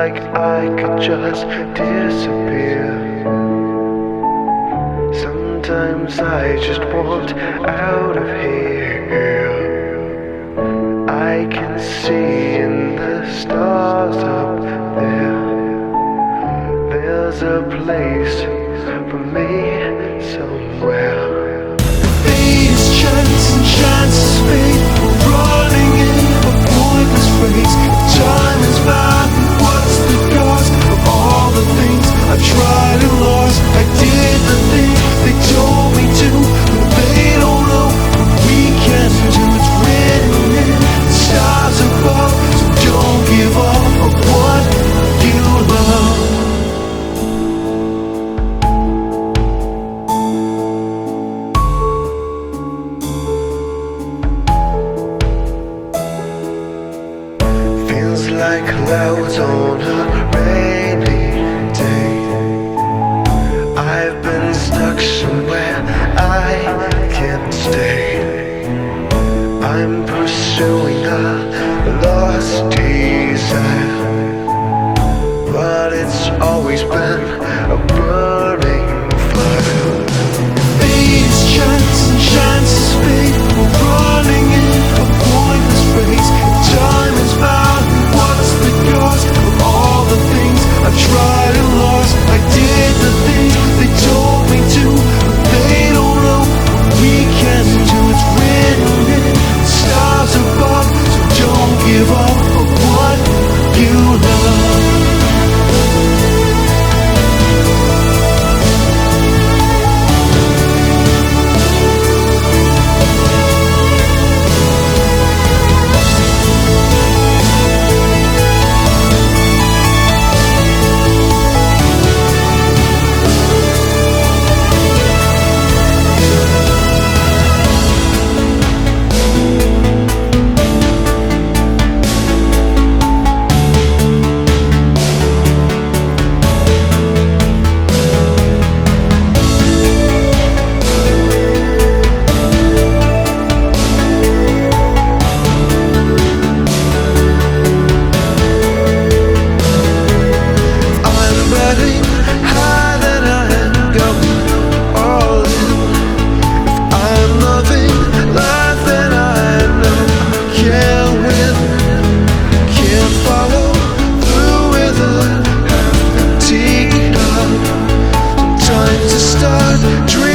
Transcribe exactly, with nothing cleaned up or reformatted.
like I could just disappear. Sometimes I just want out of here. I can see in the stars up there, there's a place for me somewhere. These chance and chances fade, we're running in a pointless race. Time is mine, what's the cost of all the things I've tried and lost? I did the thing they told me to, but they don't know what we can do. It's written in the stars above, so don't give up on what you love. Feels like clouds on a rainy day. I've been stuck somewhere I can't stay. I'm pursuing a lost desire, but it's always been a burning fire. These chance and chances fade, we're running in a pointless race. Time is mine, what's the cost of all the things I've tried and lost? I did the thing they told me to, but they don't know what we can do. It's written in the stars above, so don't give up on what you love. Time to start dreaming.